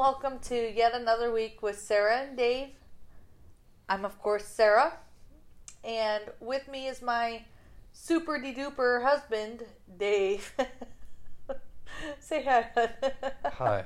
welcome to yet another week with Sarah and Dave. I'm, of course, Sarah, and with me is my super-de-duper husband, Dave. Say hi. Hi.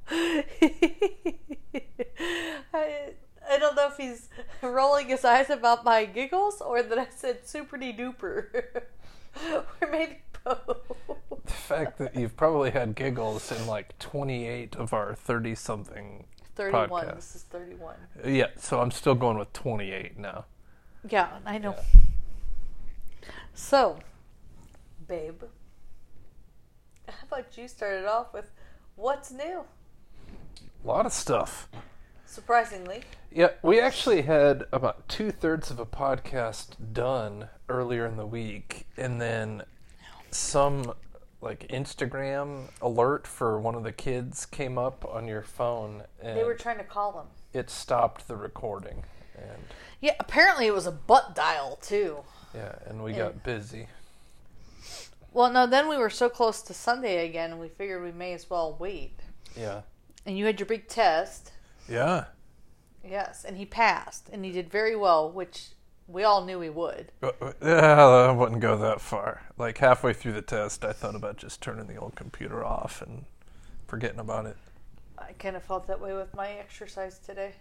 I don't know if he's rolling his eyes about my giggles or that I said super-de-duper. Or maybe both. The fact that you've probably had giggles in like 28 of our 30-something 31. podcasts. This is 31. Yeah, so I'm still going with 28 now. Yeah, I know. Yeah. So, babe, how about you start it off with what's new? A lot of stuff. Surprisingly. Yeah, we actually had about 2/3 of a podcast done earlier in the week, and then some like Instagram alert for one of the kids came up on your phone, and They were trying to call him. it stopped the recording. And Yeah, apparently it was a butt dial too. yeah, and we got busy. Well, no, then we were so close to Sunday again, we figured we may as well wait. Yeah. And you had your big test. Yeah. Yes, and he passed, and he did very well, which we all knew he would. I wouldn't go that far. Like halfway through the test, I thought about just turning the old computer off and forgetting about it. I kind of felt that way with my exercise today.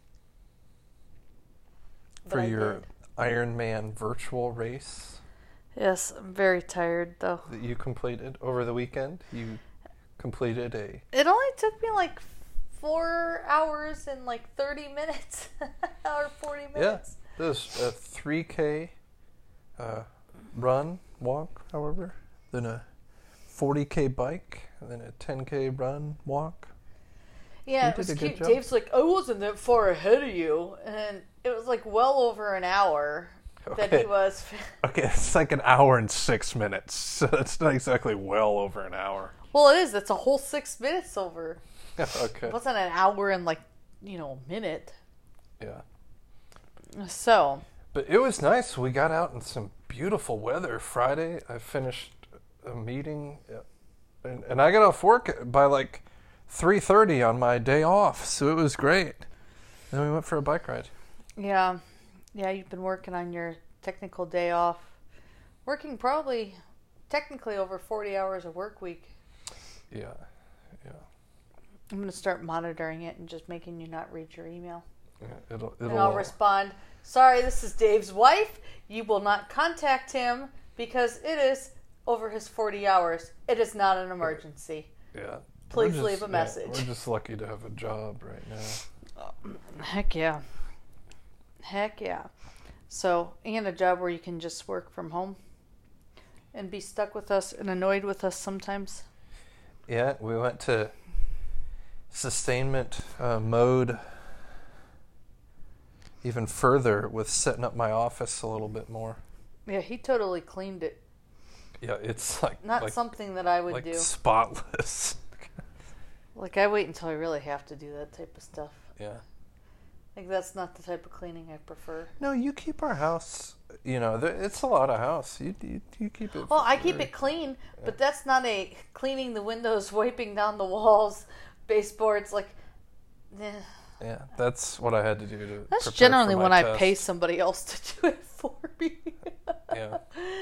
For your Ironman virtual race Yes, I'm very tired though. that you completed over the weekend, you completed a... It only took me like 4 hours and like 30 minutes. Or 40 minutes. Yeah, there's a 3K run, walk, however, then a 40K bike, and then a 10K run, walk. Yeah, You it was did a good cute. job. Dave's like, I wasn't that far ahead of you. And it was like well over an hour that he Okay. was. Okay, it's like an hour and 6 minutes, so it's not exactly well over an hour. Well, it is. That's a whole 6 minutes over. Okay. It wasn't an hour and like, a minute. Yeah. So, But it was nice. We got out in some beautiful weather. Friday, I finished a meeting, and I got off work by like 3:30 on my day off, so it was great. Then we went for a bike ride. yeah. Yeah, you've been working on your technical day off. Working probably technically over 40 hours a work week. Yeah, yeah. I'm going to start monitoring it and just making you not read your email. Yeah, And I'll respond, sorry, this is Dave's wife. You will not contact him because it is over his 40 hours. It is not an emergency. Yeah. Please leave a message. We're just lucky to have a job right now. Heck yeah. Heck yeah. So, and a job where you can just work from home and be stuck with us and annoyed with us sometimes. Yeah, we went to sustainment mode even further with setting up my office a little bit more. Yeah, he totally cleaned it. Yeah, it's like Not something that I would do. Spotless. Like, I wait until I really have to do that type of stuff. Yeah. Like, that's not the type of cleaning I prefer. No, you keep our house. It's a lot of house. You keep it. Well, I keep it clean, but that's not a cleaning the windows, wiping down the walls, baseboards. Like, Yeah, that's what I had to do to. that's prepare generally for my when I test. pay somebody else to do it for me. Yeah.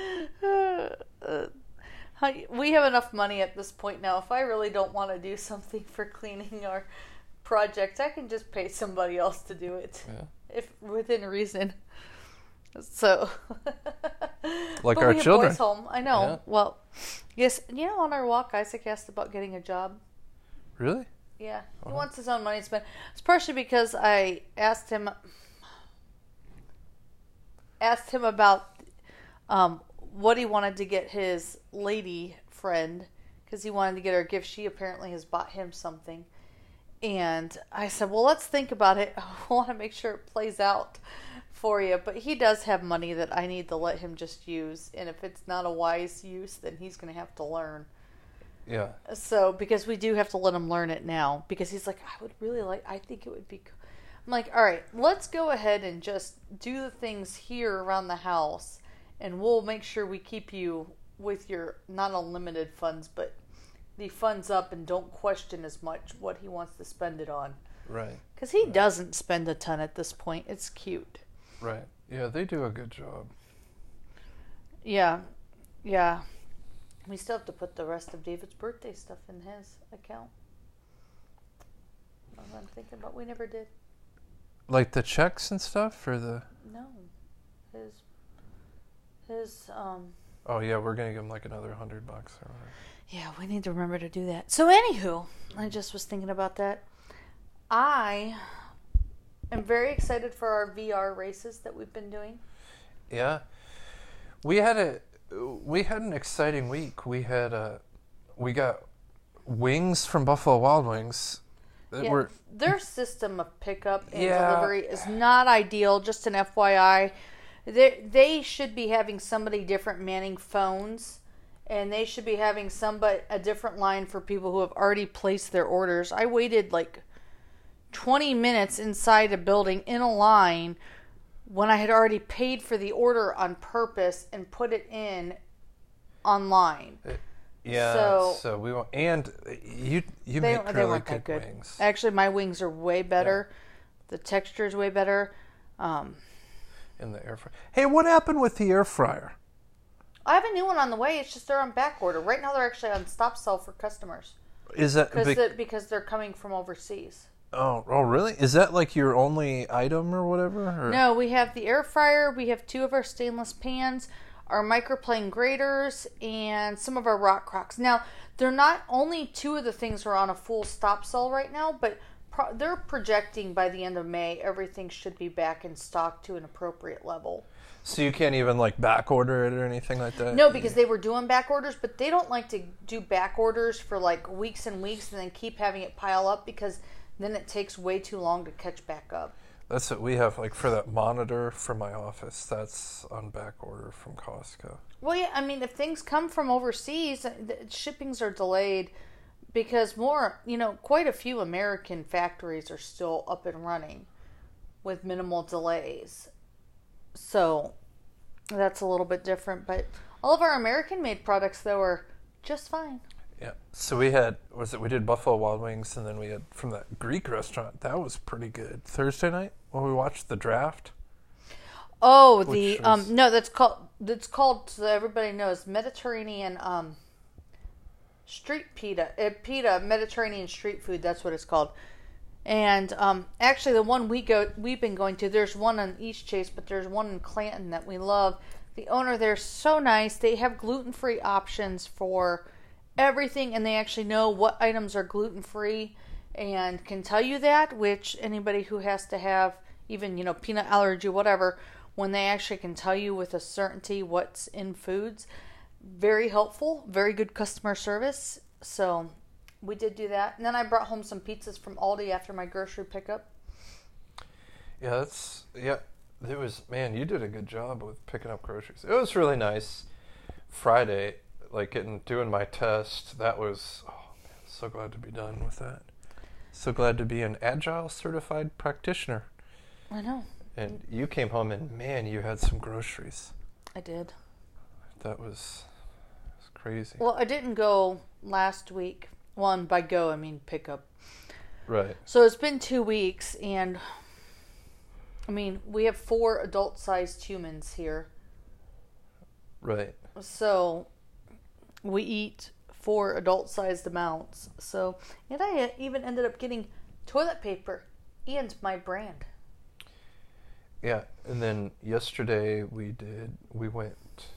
We have enough money at this point now. If I really don't want to do something for cleaning our project, I can just pay somebody else to do it, if within reason. So, Like but our we have children. boys home. I know. Yeah. Well, yes. On our walk, Isaac asked about getting a job. Really? Yeah, he Uh-huh. wants his own money to spend. It's partially because I asked him about what he wanted to get his lady friend, because he wanted to get her a gift. She apparently has bought him something. And I said, well, let's think about it. I want to make sure it plays out for you. But he does have money that I need to let him just use. And if it's not a wise use, then he's going to have to learn. Yeah. So, because we do have to let him learn it now. Because he's like, I think it would be cool. I'm like, all right, let's go ahead and just do the things here around the house. And we'll make sure we keep you with your not unlimited funds, but the funds up and don't question as much what he wants to spend it on. Right. Because he doesn't spend a ton at this point. It's cute. Right. Yeah, they do a good job. Yeah. Yeah. We still have to put the rest of David's birthday stuff in his account. I'm thinking about we never did. Like the checks and stuff, or the... No. Oh, yeah, we're going to give him like another $100 or whatever. Yeah, we need to remember to do that. So, anywho, I just was thinking about that. I am very excited for our VR races that we've been doing. Yeah. We had an exciting week. We got wings from Buffalo Wild Wings. Yeah, their system of pickup and delivery is not ideal. Just an FYI, they should be having somebody different manning phones, and they should be having a different line for people who have already placed their orders. I waited like 20 minutes inside a building in a line when I had already paid for the order on purpose and put it in online. Yeah, so we want, and you make really good wings. Actually, my wings are way better. Yeah. The texture is way better. In the air fryer. Hey, what happened with the air fryer? I have a new one on the way. It's just they're on back order. Right now they're actually on stop sell for customers. Is that because they're coming from overseas? Oh, really? Is that like your only item or whatever? Or? No, we have the air fryer. We have 2 of our stainless pans, our microplane graters, and some of our rock crocks. Now, they're not only 2 of the things are on a full stop sell right now, but they're projecting by the end of May everything should be back in stock to an appropriate level. So you can't even like back order it or anything like that? No, because they were doing back orders, but they don't like to do back orders for like weeks and weeks and then keep having it pile up because then it takes way too long to catch back up. That's what we have, like for that monitor for my office, that's on back order from Costco. Well, yeah, I mean, if things come from overseas, the shippings are delayed because quite a few American factories are still up and running with minimal delays. So that's a little bit different, but all of our American-made products, though, are just fine. Yeah. So we did Buffalo Wild Wings, and then we had from that Greek restaurant. That was pretty good. Thursday night when we watched the draft. Oh, that's called so everybody knows Mediterranean street pita. Pita, Mediterranean street food. That's what it's called. And actually, the one we've been going to. There's one on East Chase, but there's one in Clanton that we love. The owner there's so nice. They have gluten-free options for everything, and they actually know what items are gluten-free and can tell you that, which anybody who has to have even, peanut allergy, whatever, when they actually can tell you with a certainty what's in foods. Very helpful, very good customer service. So we did do that. And then I brought home some pizzas from Aldi after my grocery pickup. Yeah, it was, man, you did a good job with picking up groceries. It was really nice. Friday, like doing my test, that was, so glad to be done with that. So glad to be an Agile certified practitioner. I know. And you came home and, man, you had some groceries. I did. That was crazy. Well, I didn't go last week. Well, and by go, I mean pick up. Right. So it's been 2 weeks, and I mean, we have 4 adult-sized humans here. Right. So we eat 4 adult-sized amounts. So, and I even ended up getting toilet paper and my brand. Yeah, and then yesterday we went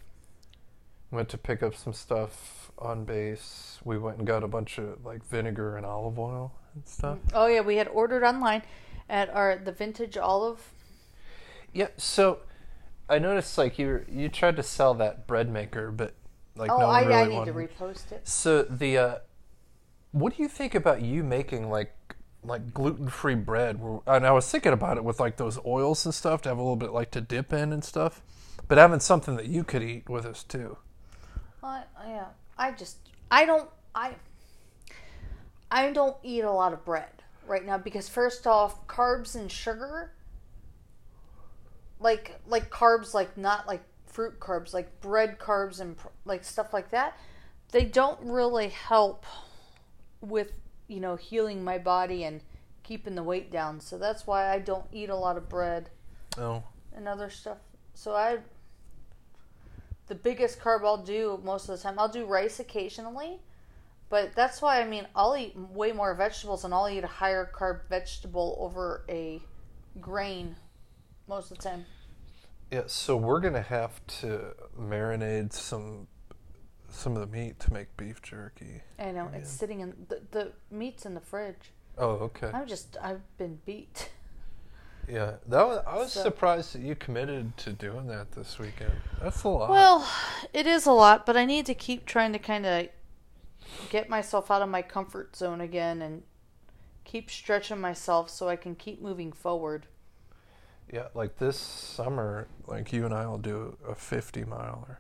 to pick up some stuff on base. We went and got a bunch of like vinegar and olive oil and stuff. Oh yeah, we had ordered online at the Vintage Olive. Yeah, so I noticed like you tried to sell that bread maker, but like no one really I need wanted. to repost it. So what do you think about you making like gluten-free bread? And I was thinking about it with like those oils and stuff to have a little bit like to dip in and stuff, but having something that you could eat with us too. Yeah, I don't eat a lot of bread right now because first off, carbs and sugar, like carbs, like not like fruit carbs, like bread carbs and like stuff like that, they don't really help with, healing my body and keeping the weight down. So that's why I don't eat a lot of bread Oh. and other stuff. So the biggest carb I'll do most of the time, I'll do rice occasionally, but that's why, I'll eat way more vegetables, and I'll eat a higher carb vegetable over a grain most of the time. Yeah, so we're going to have to marinate some of the meat to make beef jerky. I know, again. it's sitting in, the meat's in the fridge. Oh, okay. I've been beat. Yeah, I was surprised that you committed to doing that this weekend. That's a lot. Well, it is a lot, but I need to keep trying to kind of get myself out of my comfort zone again and keep stretching myself so I can keep moving forward. Yeah, like this summer, like you and I will do a 50-miler.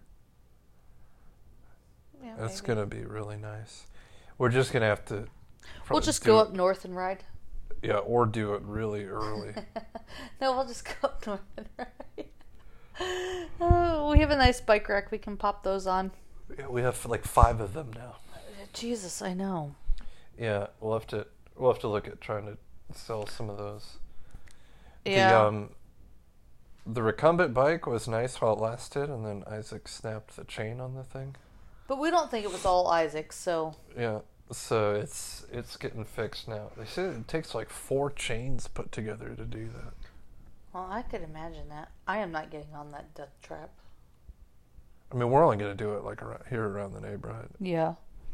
Yeah, That's maybe. going to be really nice. We're just going to have to... We'll just go up north and ride. Yeah, or do it really early. No, we'll just go up north and ride. Oh, we have a nice bike rack. We can pop those on. Yeah, we have like 5 of them now. Jesus, I know. Yeah, we'll have to look at trying to sell some of those. Yeah. The recumbent bike was nice while it lasted, and then Isaac snapped the chain on the thing. But we don't think it was all Isaac, so... Yeah, so it's getting fixed now. They said it takes like 4 chains put together to do that. Well, I could imagine that. I am not getting on that death trap. I mean, we're only going to do it like around the neighborhood. Yeah.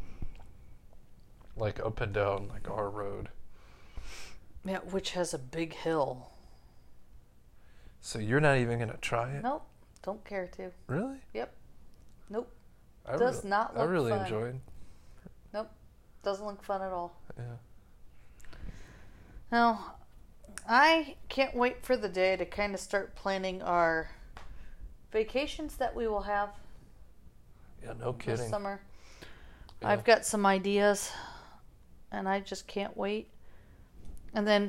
Like up and down like our road. Yeah, which has a big hill. So you're not even going to try it? Nope. Don't care to. Really? Yep. Nope. I Does not look I really fun. enjoyed. Nope. Doesn't look fun at all. Yeah. No, I can't wait for the day to kind of start planning our vacations that we will have Yeah, no kidding. this summer. Yeah. I've got some ideas, and I just can't wait. And then,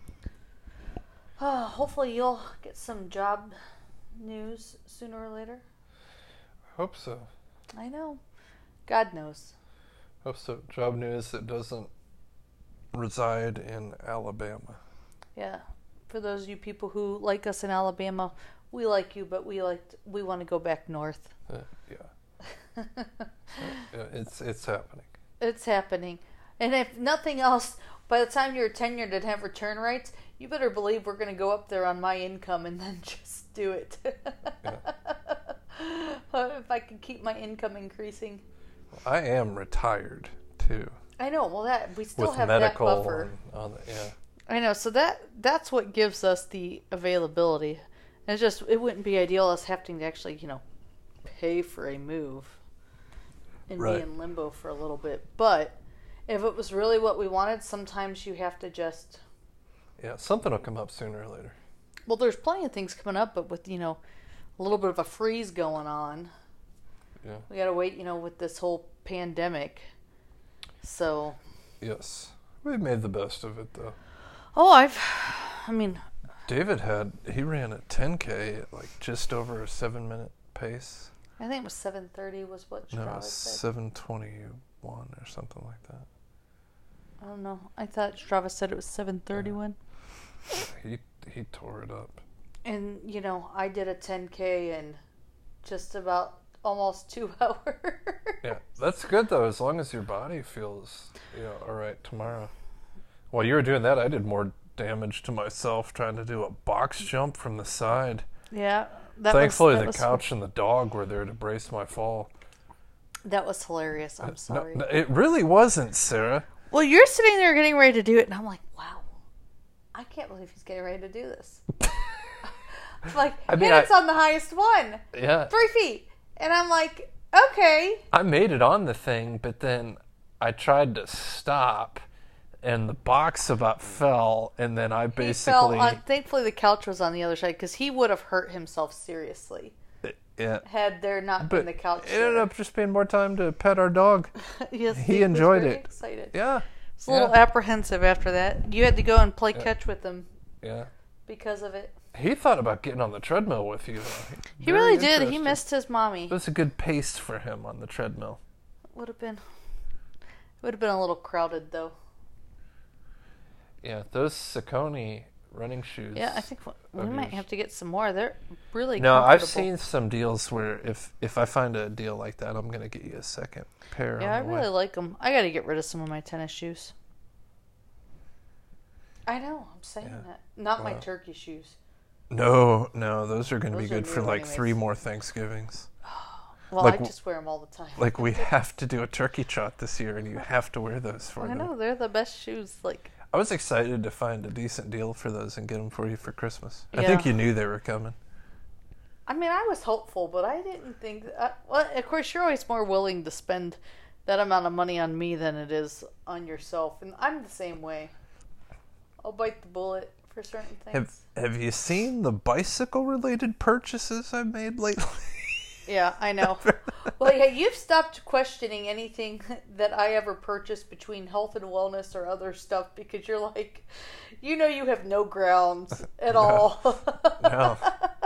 hopefully you'll get some job news sooner or later. Hope so. I know. God knows. Hope so. Job news that doesn't reside in Alabama. Yeah. For those of you people who like us in Alabama, we like you, but we want to go back north. Yeah. Yeah, it's happening. It's happening. And if nothing else, by the time you're tenured and have return rights, you better believe we're going to go up there on my income and then just do it. Yeah. If I can keep my income increasing. I am retired too. I know. Well, we still With have medical that buffer. yeah. I know. So that's what gives us the availability. And it wouldn't be ideal us having to actually, pay for a move and Right. be in limbo for a little bit. But if it was really what we wanted, sometimes you have to just... Yeah, something will come up sooner or later. Well, there's plenty of things coming up, but with, a little bit of a freeze going on. Yeah. We gotta wait, with this whole pandemic. So... Yes. We've made the best of it though. Oh, David he ran a 10K at like just over a 7-minute pace. I think it was 7:30 was what No, it Strava was said. 7:21 or something like that. I don't know. I thought Strava said it was 7:31. He tore it up. And, I did a 10K in just about almost 2 hours. Yeah, that's good though, as long as your body feels all right tomorrow. While you were doing that, I did more damage to myself trying to do a box jump from the side. Yeah. Thankfully, the couch and the dog were there to brace my fall. That was hilarious. I'm sorry. No, it really wasn't, Sarah. Well, you're sitting there getting ready to do it, and I'm like, wow, I can't believe he's getting ready to do this. Like, it's on the highest one. Yeah. 3 feet. And I'm like, okay. I made it on the thing, but then I tried to stop, and the box about fell, and then I basically... Thankfully, the couch was on the other side, because he would have hurt himself seriously. Yeah. Had there not been the couch it ended up just being more time to pet our dog. Yes, he enjoyed was very it. Excited. Yeah. It's a little apprehensive after that. You had to go and play catch with him. Yeah. Because of it. He thought about getting on the treadmill with you. He really did. He missed his mommy. It was a good pace for him on the treadmill. Would have been. would have been a little crowded, though. Yeah, those Saucony running shoes. Yeah, I think we might have to get some more. They're really No, comfortable. I've seen some deals where if I find a deal like that, I'm going to get you a second pair. Yeah, I really like them. I got to get rid of some of my tennis shoes. I know, I'm saying that. Not my turkey shoes. No, those are going to be Those are good for new like anyways. 3 more Thanksgivings. Well, Like I just wear them all the time. Like we have to do a turkey trot this year, and you have to wear those for I them. know, they're the best shoes. Like, I was excited to find a decent deal for those and get them for you for Christmas. I Yeah. think you knew they were coming. I mean, I was hopeful, but I didn't think... well, of course, you're always more willing to spend that amount of money on me than it is on yourself. And I'm the same way. I'll bite the bullet for certain things. Have you seen the bicycle-related purchases I've made lately? Yeah, I know. Well, yeah, you've stopped questioning anything that I ever purchased between health and wellness or other stuff because you're like, you have no grounds at all. No.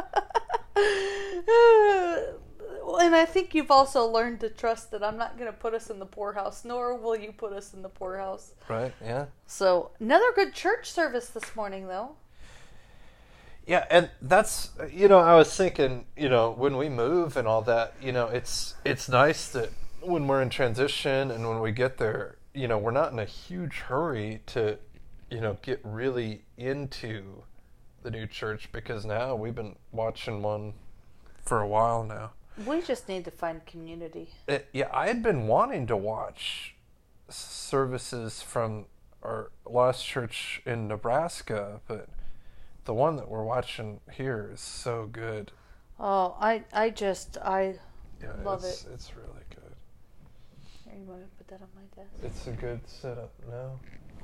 And I think you've also learned to trust that I'm not going to put us in the poorhouse, nor will you put us in the poorhouse. Right, yeah. So, another good church service this morning, though. Yeah, and that's, I was thinking, when we move and all that, it's nice that when we're in transition and when we get there, we're not in a huge hurry to, get really into the new church because now we've been watching one for a while now. We just need to find community. I had been wanting to watch services from our last church in Nebraska, but the one that we're watching here is so good. Oh, I love it. It's really good. Here, you want to put that on my desk? It's a good setup now.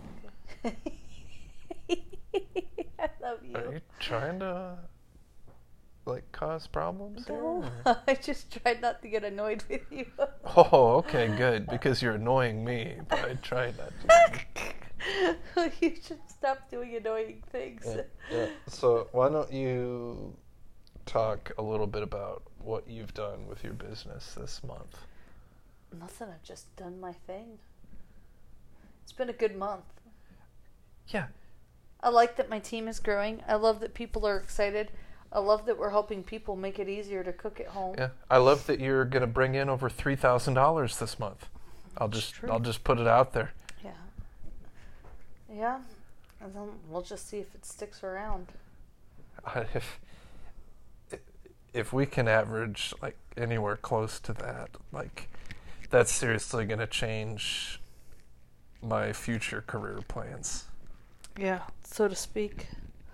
Okay. I love you. Are you trying to, cause problems No, here? I just tried not to get annoyed with you. Oh, okay, good. Because you're annoying me, but I tried not to. You should stop doing annoying things. Yeah. So why don't you talk a little bit about what you've done with your business this month? Nothing, I've just done my thing. It's been a good month. Yeah. I like that my team is growing. I love that people are excited. I love that we're helping people make it easier to cook at home. Yeah. I love that you're going to bring in over $3,000 this month. I'll just put it out there. Yeah. Yeah. And then we'll just see if it sticks around. If we can average anywhere close to that, that's seriously going to change my future career plans. Yeah, so to speak.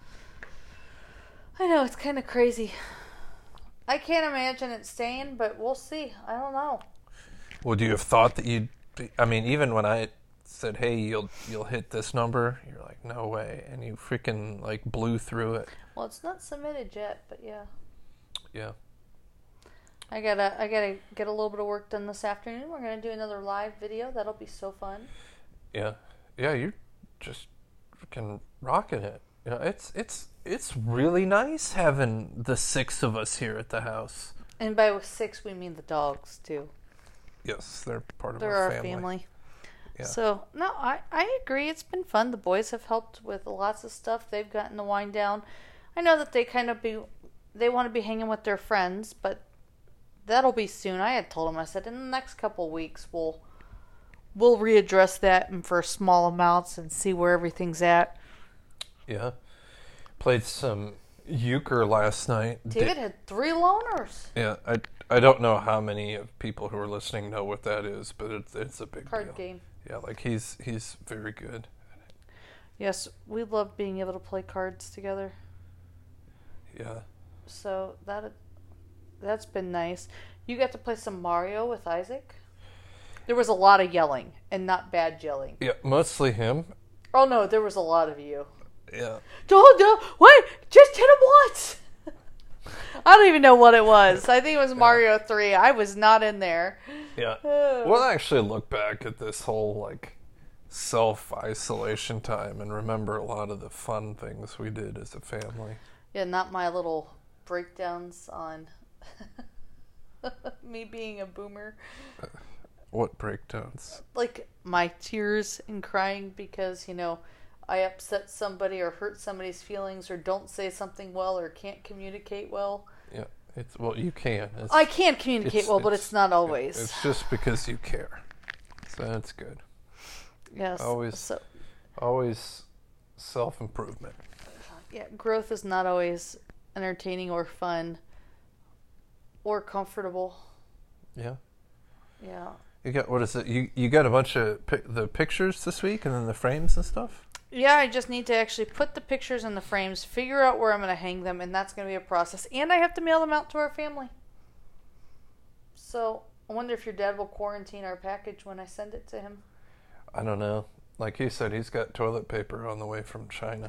I know, it's kind of crazy. I can't imagine it staying, but we'll see. I don't know. Would you have thought that even when I said, hey, you'll hit this number, you're like, no way. And you freaking blew through it. Well, it's not submitted yet, but yeah. Yeah. I gotta get a little bit of work done this afternoon. We're gonna do another live video. That'll be so fun. Yeah. Yeah, you're just freaking rocking it. It's really nice having the 6 of us here at the house. And by 6 we mean the dogs too. Yes, they're part of They're our our family. Yeah. So no, I agree. It's been fun. The boys have helped with lots of stuff. They've gotten the wind down. I know that they want to be hanging with their friends, but that'll be soon. I had told them, I said, in the next couple weeks we'll readdress that and for small amounts and see where everything's at. Yeah. Played some euchre last night. David had 3 loners. Yeah, I don't know how many of people who are listening know what that is, but it's a big Card deal. game. Yeah, he's very good. Yes, we love being able to play cards together. Yeah. So that's been nice. You got to play some Mario with Isaac? There was a lot of yelling, and not bad yelling. Yeah, mostly him. Oh no, there was a lot of you. Yeah. No, wait, just hit him once. I don't even know what it was. I think it was Mario 3. I was not in there. Yeah. We'll actually look back at this whole self-isolation time and remember a lot of the fun things we did as a family. Yeah, not my little breakdowns on me being a boomer. What breakdowns? Like my tears and crying because, I upset somebody or hurt somebody's feelings or don't say something well or can't communicate well. Yeah, you can. I can communicate well, but it's not always. It's just because you care. So that's good. Yes. Always self-improvement. Yeah, growth is not always entertaining or fun or comfortable. Yeah. Yeah. You got, what is it? You got a bunch of the pictures this week and then the frames and stuff? Yeah, I just need to actually put the pictures in the frames, figure out where I'm going to hang them, and that's going to be a process. And I have to mail them out to our family. So, I wonder if your dad will quarantine our package when I send it to him. I don't know. Like he said, he's got toilet paper on the way from China.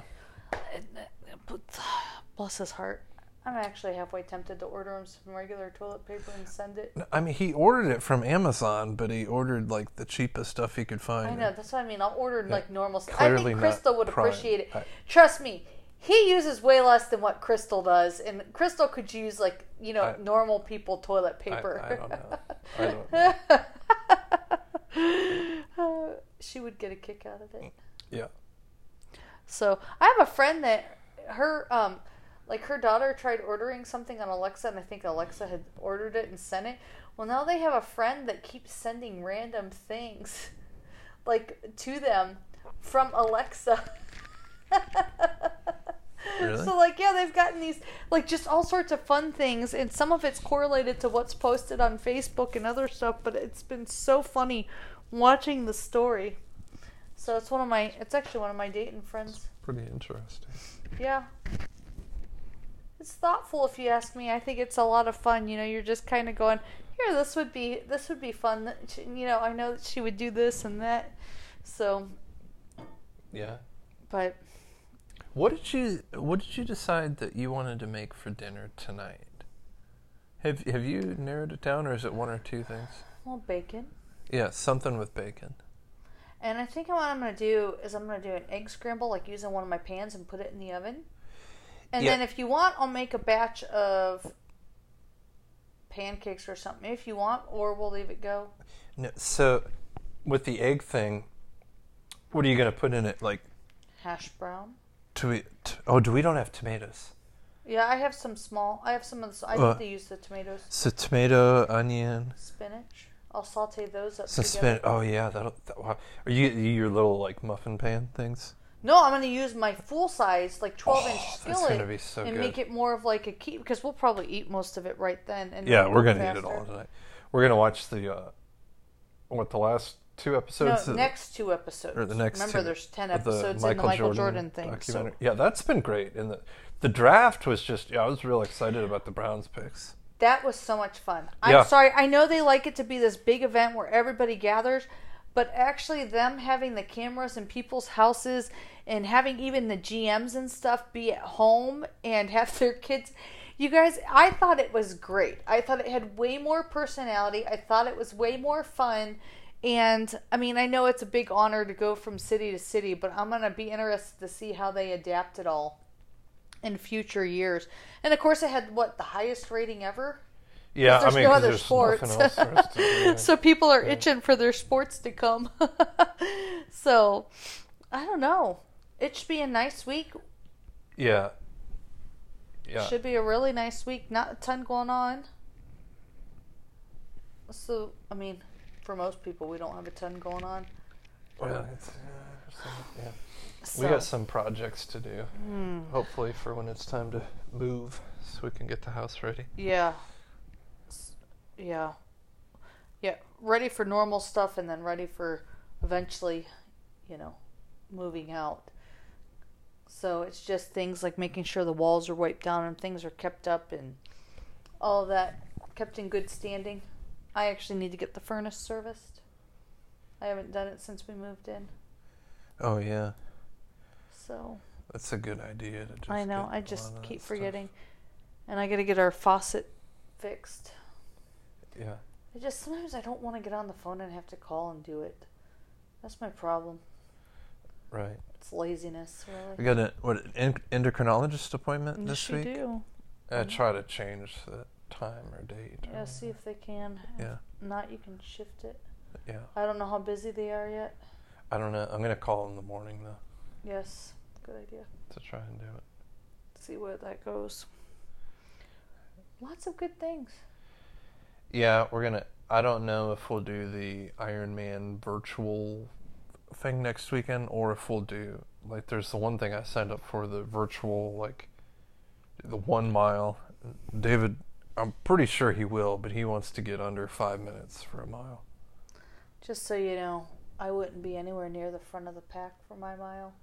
Bless his heart. I'm actually halfway tempted to order him some regular toilet paper and send it. I mean, he ordered it from Amazon, but he ordered like the cheapest stuff he could find. I know, that's what I mean. I'll order like normal stuff. I Clearly think Crystal would Prime. appreciate it. Trust me, he uses way less than what Crystal does, and Crystal could use like, normal people toilet paper. I don't know. She would get a kick out of it. Yeah. So I have a friend that her daughter tried ordering something on Alexa, and I think Alexa had ordered it and sent it. Well, now they have a friend that keeps sending random things to them from Alexa. Really? So they've gotten these just all sorts of fun things, and some of it's correlated to what's posted on Facebook and other stuff, but it's been so funny watching the story. So it's actually one of my dating friends. Pretty interesting. Yeah. It's thoughtful if you ask me. I think it's a lot of fun. You're just kind of going, here, this would be fun. I know that she would do this and that. So. Yeah. But. What did you decide that you wanted to make for dinner tonight? Have you narrowed it down, or is it one or two things? Well, bacon. Yeah, something with bacon. And I think what I'm going to do is I'm going to do an egg scramble, using one of my pans and put it in the oven. And then if you want, I'll make a batch of pancakes or something if you want, or we'll leave it go. No, so with the egg thing, what are you going to put in it? Hash brown. Do we don't have tomatoes? Yeah, I have some small. I have some of the. I need to use the tomatoes. So tomato, onion, spinach. I'll saute those up together. Spinach. Oh yeah, wow. Are you your little muffin pan things? No, I'm going to use my full size 12-inch skillet that's gonna be so and good. make it more of a key, because we'll probably eat most of it right then. And yeah, we're going to eat it all tonight. We're going to watch the last 2 episodes. No, next 2 episodes. Or the next. Remember, 2, there's 10 episodes in the Michael Jordan thing. So. Yeah, that's been great. And the draft was just. I was real excited about the Browns picks. That was so much fun. I'm sorry. I know they like it to be this big event where everybody gathers, but actually them having the cameras in people's houses and having even the GMs and stuff be at home and have their kids. You guys, I thought it was great. I thought it had way more personality. I thought it was way more fun. And, I mean, I know it's a big honor to go from city to city, but I'm going to be interested to see how they adapt it all in future years. And, of course, it had, the highest rating ever? Yeah, there's no other sports. Nothing else for us to do. So people are itching for their sports to come. So, I don't know. It should be a nice week. Yeah. Yeah. Should be a really nice week. Not a ton going on. So, I mean, for most people, we don't have a ton going on. Well, yeah. So, we got some projects to do. Hopefully for when it's time to move, so we can get the house ready. Yeah. Yeah. Yeah. Ready for normal stuff, and then ready for eventually, moving out. So it's just things like making sure the walls are wiped down and things are kept up and all of that kept in good standing. I actually need to get the furnace serviced. I haven't done it since we moved in. Oh, yeah. So. That's a good idea. To just I know. I just keep forgetting. And I got to get our faucet fixed. Yeah. Sometimes I don't want to get on the phone and have to call and do it. That's my problem. Right. It's laziness, really. We got an endocrinologist appointment this week? Yes, you do. I try to change the time or date. Yeah, see if they can. Yeah. If not, you can shift it. Yeah. I don't know how busy they are yet. I don't know. I'm going to call in the morning, though. Yes, good idea. To try and do it. See where that goes. Lots of good things. Yeah, we're going to... I don't know if we'll do the Ironman virtual thing next weekend or if we'll do... Like, there's the one thing I signed up for, the virtual, like, the 1 mile. David, I'm pretty sure he will, but he wants to get under 5 minutes for a mile. Just so you know, I wouldn't be anywhere near the front of the pack for my mile.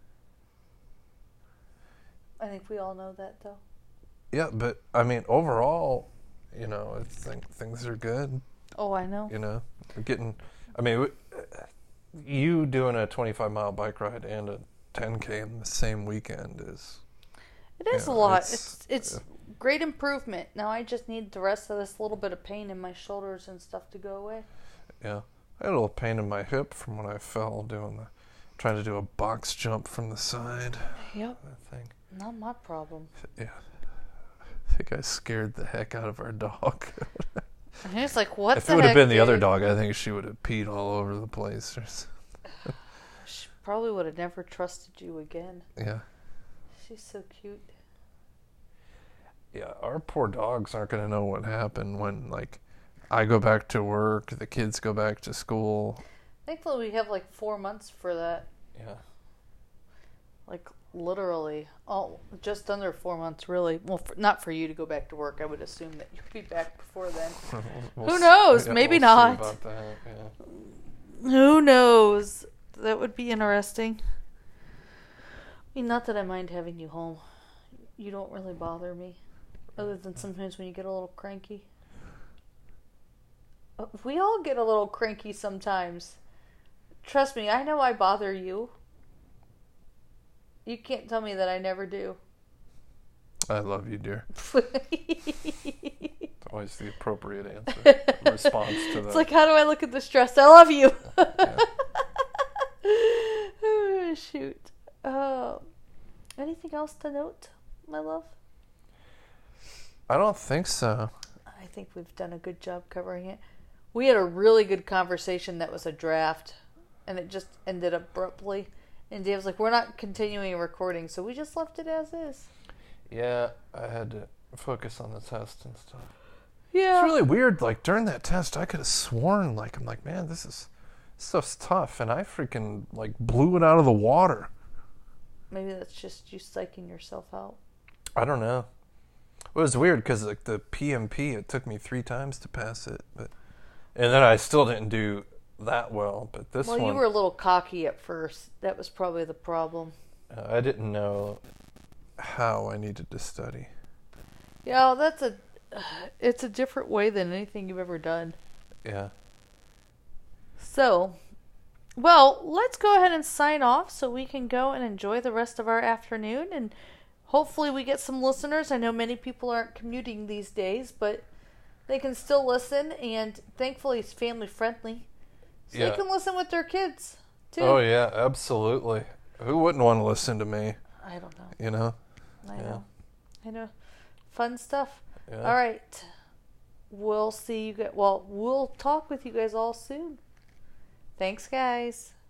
I think we all know that, though. Yeah, but, I mean, overall, you know, I think things are good. Oh, I know. You know, getting... I mean, you doing a 25-mile bike ride and a 10K in the same weekend is... It is a lot. It's great improvement. Now I just need the rest of this little bit of pain in my shoulders and stuff to go away. Yeah. I had a little pain in my hip from when I fell trying to do a box jump from the side. Yep. That thing. Not my problem. Yeah. I think I scared the heck out of our dog. And he's like, what if the it would have heck, been the dude? other dog, I think she would have peed all over the place. She probably would have never trusted you again. Yeah. She's so cute. Yeah, our poor dogs aren't going to know what happened when, like, I go back to work, the kids go back to school. Thankfully, we have like 4 months for that. Yeah. Like, literally. Oh, just under 4 months, really. Well, not for you to go back to work. I would assume that you'll be back before then. Who knows? Maybe we'll not. See about that. Yeah. Who knows? That would be interesting. I mean, not that I mind having you home. You don't really bother me. Other than sometimes when you get a little cranky. We all get a little cranky sometimes. Trust me, I know I bother you. You can't tell me that I never do. I love you, dear. It's always the appropriate answer. Response to that. It's like, how do I look at the stress? I love you. Yeah. Oh, shoot. Anything else to note, my love? I don't think so. I think we've done a good job covering it. We had a really good conversation that was a draft, and it just ended abruptly. And Dave's like, we're not continuing recording, so we just left it as is. Yeah, I had to focus on the test and stuff. Yeah. It's really weird. Like, during that test, I could have sworn, like, I'm like, man, this stuff's tough. And I freaking, like, blew it out of the water. Maybe that's just you psyching yourself out. I don't know. It was weird because, like, the PMP, it took me 3 times to pass it. And then I still didn't do that well. But this one... Well, you were a little cocky at first. That was probably the problem. I didn't know how I needed to study. Yeah, it's a different way than anything you've ever done. Yeah. So, well, let's go ahead and sign off so we can go and enjoy the rest of our afternoon, and hopefully we get some listeners. I know many people aren't commuting these days, but they can still listen, and thankfully it's family friendly. So Yeah. they can listen with their kids, too. Oh, yeah, absolutely. Who wouldn't want to listen to me? I don't know. You know? I know. Fun stuff. Yeah. All right. We'll see you guys. Well, we'll talk with you guys all soon. Thanks, guys.